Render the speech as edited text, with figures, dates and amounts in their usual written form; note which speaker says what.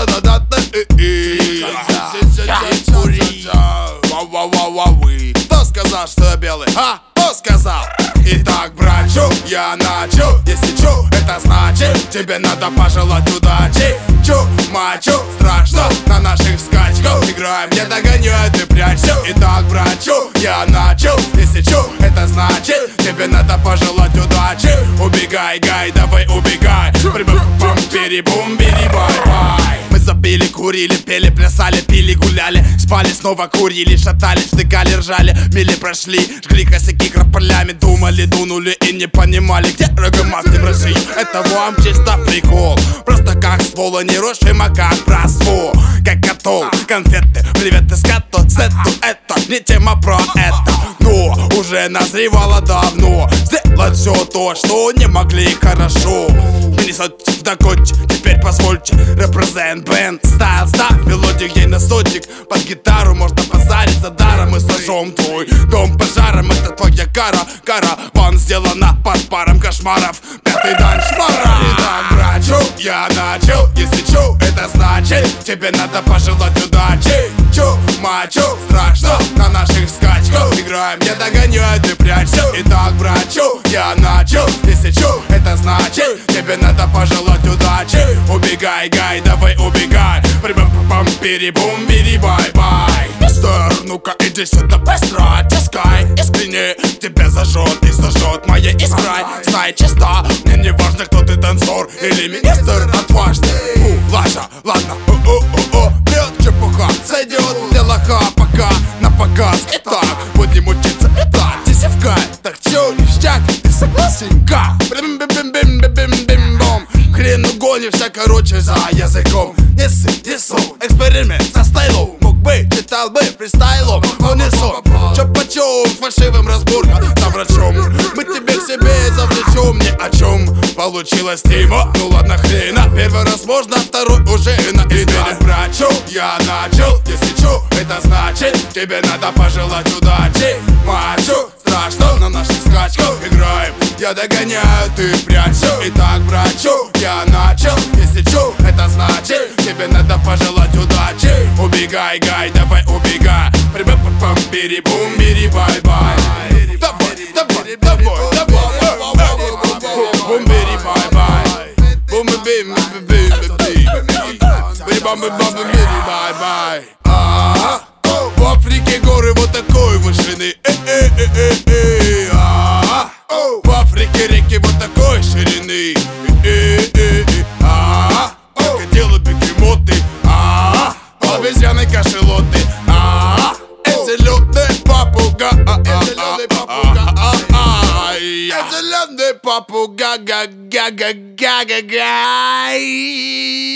Speaker 1: Кто сказал, что я белый? А? Кто сказал? Итак, братчу, я начал. Если чу, это значит, тебе надо пожелать удачи. Чу, мачу, страшно на наших скачках. Играем, не догоняют и прячься. Итак, братчу, я начал. Если чу, это значит, тебе надо пожелать удачи. Убегай, гай, давай убегай. Бум, бери, бай-бай. Мы забили, курили, пели, плясали, пили, гуляли, спали, снова курили, шатались, втыкали, ржали, мили прошли, жгли косяки крополями, думали, дунули и не понимали, где рогомастый в России. Это вам чисто прикол, просто как ствол, а не рожь, а как братство, как котол, конфеты, привет из коту, сету, это не тема про это, но уже назревало давно, сделать все то, что не могли хорошо. Миннесоте в Дакоте, теперь позвольте, represent band, стайл, став, мелодик ей на сотик, под гитару можно позарить за даром, мы сожжем твой дом пожаром, это твоя кара, караван сделана под паром кошмаров, пятый дан шмара. Итак, братчу, я начал, если чу, это значит, тебе надо пожелать удачи. Чу, мачу, страшно на наших скачках, играем, не догоняют и прячься. Итак, братчу, я начал, если чу, это значит, тебе надо пожелать удачи. Убегай, гай, давай убегай. Бум, бери, бай-бай. Мистер, ну-ка иди сюда быстро, тискай. Искренне тебя зажжет и зажжет моя искра. Знай чисто, мне не важно, кто ты, танцор или министр отважный. Лажа, ладно, прет чепуха, сойдет для лоха пока на показ. Итак, будем учиться, итак, тисевка. Так чё, ништяк, ты согласен-ка? Бим-бим-бим-бим-бим-бом. Хрен угонишься, короче, за языком. Не сыпь, эксперимент со стайлом. Мог бы, читал бы фристайлом, но не сон. Чё почем, фальшивым разборком за врачом. Мы тебе к себе завлечем, ни о чем. Получилось тема, ну ладно хрена. Первый раз можно, второй уже на измене. Врачу, я начал, если чу, это значит, тебе надо пожелать удачи. Мачу, страшно на наших скачках, играем, я догоняю, ты прячу. Итак, братчу, я начал, если чу, это значит, тебе надо пожелать удачи. Убегай, гай, давай убегай. Бери, бум, бери, бай-бай. Давай, бум, бери, бай-бай. Бум, бим, бери, бай-бай. В Африке горы вот такой вышины. В Африке реки вот такой ширины. Крокодилы, бегемоты. Обезьяны, кашелоты. Зеленый попугай. Зеленый попугай.